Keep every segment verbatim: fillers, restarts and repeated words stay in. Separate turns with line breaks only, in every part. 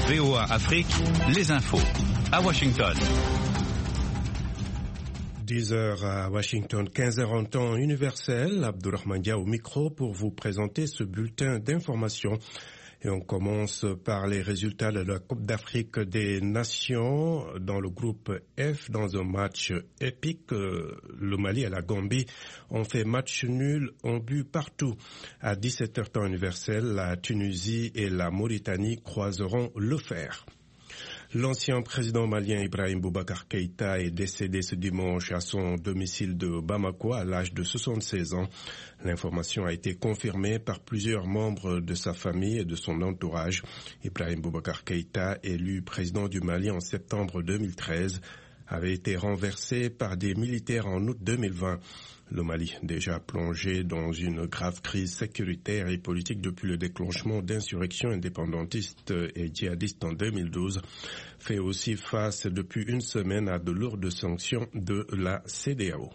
V O A Afrique, les infos. À Washington.
dix heures à Washington, quinze heures en temps universel. Abdourahmane Dia au micro pour vous présenter ce bulletin d'information. Et on commence par les résultats de la Coupe d'Afrique des Nations dans le groupe F. Dans un match épique, le Mali et la Gambie ont fait match nul, un but partout. À dix-sept heures temps universel, la Tunisie et la Mauritanie croiseront le fer. L'ancien président malien Ibrahim Boubacar Keïta est décédé ce dimanche à son domicile de Bamako à l'âge de soixante-seize ans. L'information a été confirmée par plusieurs membres de sa famille et de son entourage. Ibrahim Boubacar Keïta, élu président du Mali en septembre deux mille treize, avait été renversé par des militaires en août deux mille vingt. Le Mali, déjà plongé dans une grave crise sécuritaire et politique depuis le déclenchement d'insurrections indépendantistes et djihadistes en deux mille douze, fait aussi face depuis une semaine à de lourdes sanctions de la C E D E A O.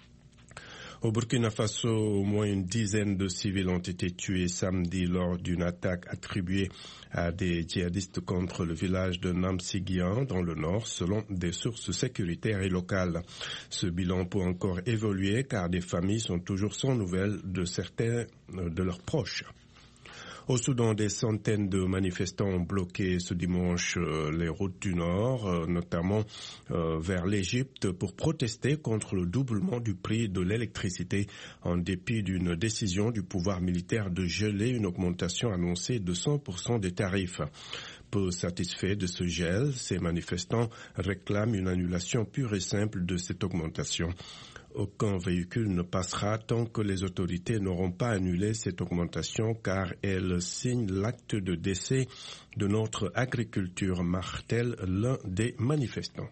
Au Burkina Faso, au moins une dizaine de civils ont été tués samedi lors d'une attaque attribuée à des djihadistes contre le village de Namsigian dans le nord, selon des sources sécuritaires et locales. Ce bilan peut encore évoluer car des familles sont toujours sans nouvelles de certains de leurs proches. Au Soudan, des centaines de manifestants ont bloqué ce dimanche euh, les routes du Nord, euh, notamment euh, vers l'Égypte, pour protester contre le doublement du prix de l'électricité, en dépit d'une décision du pouvoir militaire de geler une augmentation annoncée de cent pour cent des tarifs. Peu satisfaits de ce gel, ces manifestants réclament une annulation pure et simple de cette augmentation. Aucun véhicule ne passera tant que les autorités n'auront pas annulé cette augmentation car elle signe l'acte de décès de notre agriculture, martèle l'un des manifestants.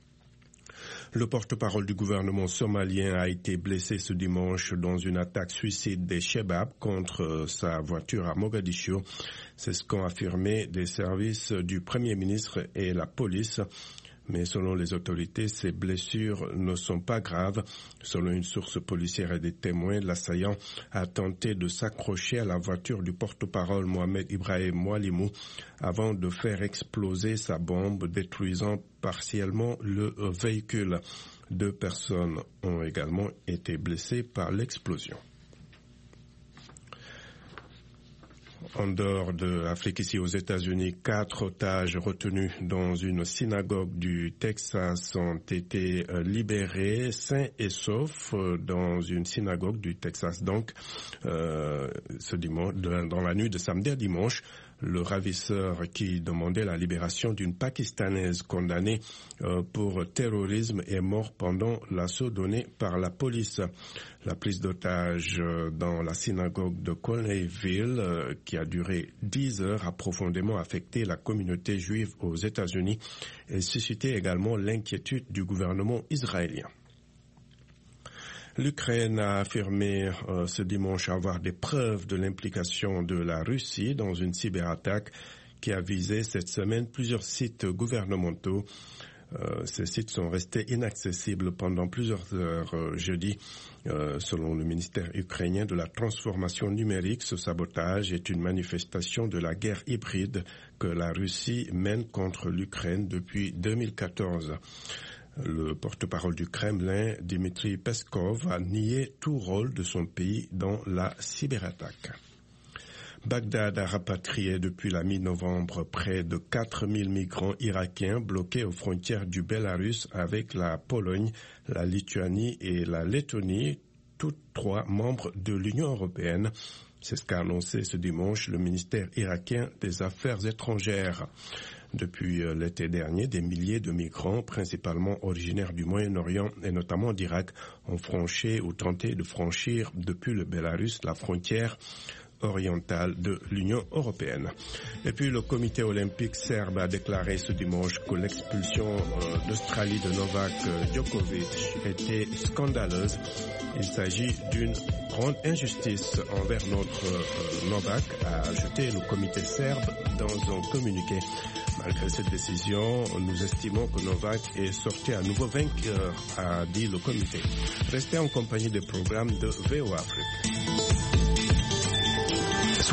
Le porte-parole du gouvernement somalien a été blessé ce dimanche dans une attaque suicide des Chebab contre sa voiture à Mogadiscio. C'est ce qu'ont affirmé des services du Premier ministre et la police. Mais selon les autorités, ces blessures ne sont pas graves. Selon une source policière et des témoins, l'assaillant a tenté de s'accrocher à la voiture du porte-parole Mohamed Ibrahim Moualimou avant de faire exploser sa bombe, détruisant partiellement le véhicule. Deux personnes ont également été blessées par l'explosion. En dehors de l'Afrique, ici aux États-Unis, quatre otages retenus dans une synagogue du Texas ont été libérés sains et saufs dans une synagogue du Texas. Donc, euh, ce dimanche, dans la nuit de samedi à dimanche, le ravisseur qui demandait la libération d'une Pakistanaise condamnée euh, pour terrorisme est mort pendant l'assaut donné par la police. La prise d'otages dans la synagogue de Colneyville, euh, qui a duré dix heures, a profondément affecté la communauté juive aux États-Unis et suscité également l'inquiétude du gouvernement israélien. L'Ukraine a affirmé euh, ce dimanche avoir des preuves de l'implication de la Russie dans une cyberattaque qui a visé cette semaine plusieurs sites gouvernementaux. Euh, ces sites sont restés inaccessibles pendant plusieurs heures euh, jeudi. Euh, selon le ministère ukrainien de la transformation numérique, ce sabotage est une manifestation de la guerre hybride que la Russie mène contre l'Ukraine depuis deux mille quatorze. Le porte-parole du Kremlin, Dmitry Peskov, a nié tout rôle de son pays dans la cyberattaque. Bagdad a rapatrié depuis la mi-novembre près de quatre mille migrants irakiens bloqués aux frontières du Bélarus avec la Pologne, la Lituanie et la Lettonie, toutes trois membres de l'Union européenne. C'est ce qu'a annoncé ce dimanche le ministère irakien des Affaires étrangères. Depuis l'été dernier, des milliers de migrants, principalement originaires du Moyen-Orient et notamment d'Irak, ont franchi ou tenté de franchir depuis le Bélarus la frontière orientale de l'Union européenne. Et puis le comité olympique serbe a déclaré ce dimanche que l'expulsion euh, d'Australie de Novak Djokovic était scandaleuse. Il s'agit d'une grande injustice envers notre euh, Novak, a ajouté le comité serbe dans un communiqué. Malgré cette décision, nous estimons que Novak est sorti à nouveau vainqueur, a dit le comité. Restez en compagnie des programmes de V O A Afrique.